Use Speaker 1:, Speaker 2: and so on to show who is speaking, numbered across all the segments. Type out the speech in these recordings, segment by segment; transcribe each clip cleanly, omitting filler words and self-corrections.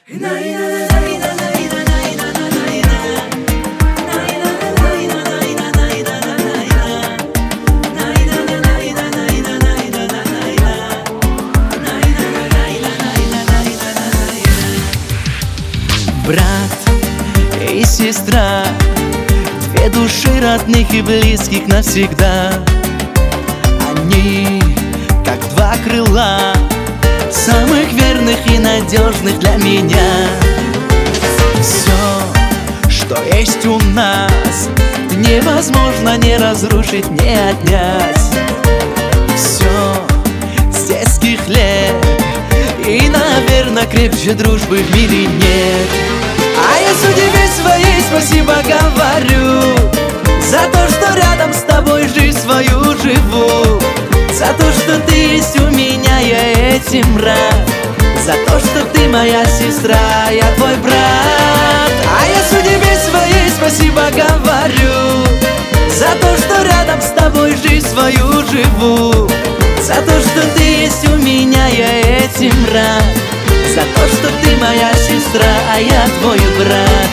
Speaker 1: Брат и сестра, две души родных и близких навсегда. Они как два крыла, самых верных и надежных для меня. Все, что есть у нас, невозможно не разрушить, не отнять. Все с детских лет, и, наверное, крепче дружбы в мире нет. А я судьбе своей спасибо говорю за то, что рядом с тобой жизнь свою живу, за то, что ты есть у меня, я этим рад, за то, что ты моя сестра, я твой брат. А я судьбе своей спасибо говорю за то, что рядом с тобой жизнь свою живу, за то, что ты есть у меня, я этим рад, за то, что ты моя сестра, а я твой брат.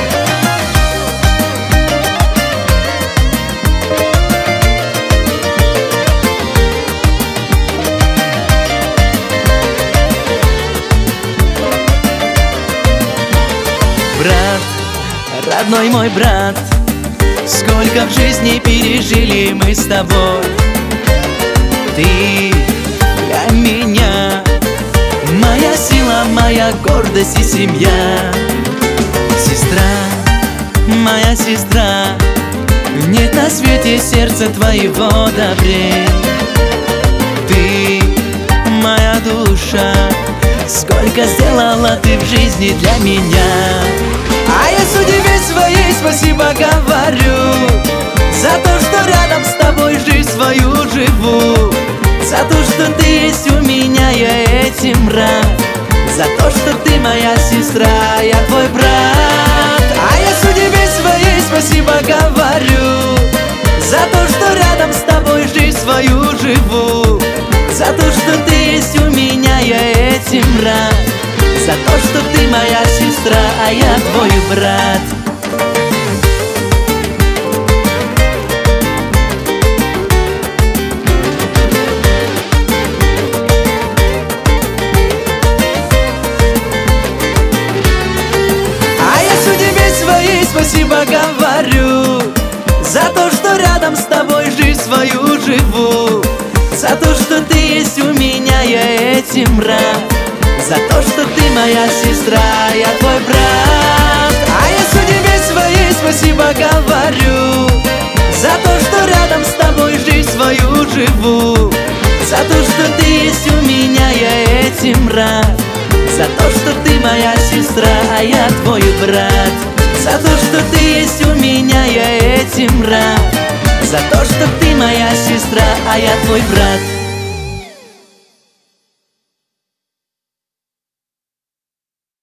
Speaker 1: Брат, родной мой брат, сколько в жизни пережили мы с тобой. Ты для меня моя сила, моя гордость и семья. Сестра, моя сестра, нет на свете сердца твоего добрей. Ты моя душа, сколько сделала ты в жизни для меня. А я судьбе своей спасибо говорю за то, что рядом с тобой жизнь свою живу, за то, что ты есть у меня, я этим рад, за то, что ты моя сестра, я твой брат. А я судьбе своей спасибо говорю за то, что рядом с тобой жизнь свою живу, за то, что ты есть у меня, я этим рад, за то, что ты моя сестра, а я твой брат. Спасибо говорю за то, что рядом с тобой жизнь свою живу, за то, что ты есть у меня, я этим рад, за то, что ты моя сестра, я твой брат. А я судьбе своей спасибо говорю за то, что рядом с тобой жизнь свою живу, за то, что ты есть у меня, я этим рад, за то, что ты моя сестра, а я твой брат. За то, что ты есть у меня, я этим рад, за то, что ты моя сестра, а я твой брат.